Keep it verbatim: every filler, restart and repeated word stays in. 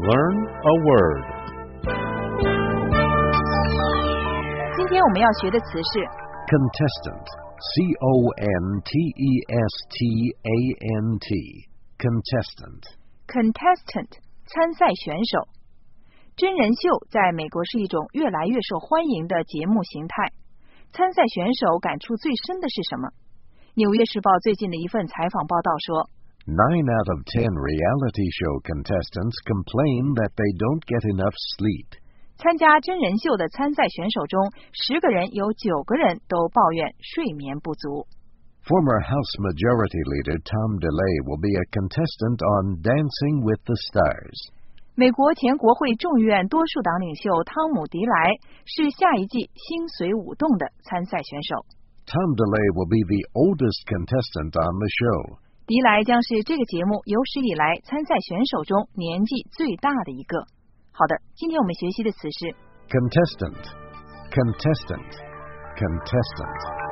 Learn a word. 今天我们要学的词是 Contestant. C O N T E S T A N T. Contestant. contestant 参赛选手。真人秀在美国是一种越来越受欢迎的节目形态。参赛选手感触最深的是什么？纽约时报最近的一份采访报道说 Nine out of ten reality show contestants complain that they don't get enough sleep. 参加真人秀的参赛选手中，十个人有九个人都抱怨睡眠不足。 Former House Majority Leader Tom DeLay will be a contestant on Dancing with the Stars. 美国前国会众议院多数党领袖汤姆·迪莱是下一季心随舞动的参赛选手。 Tom DeLay will be the oldest contestant on the show. 迪莱将是这个节目有史以来参赛选手中年纪最大的一个。好的，今天我们学习的词是 Contestant. Contestant. Contestant.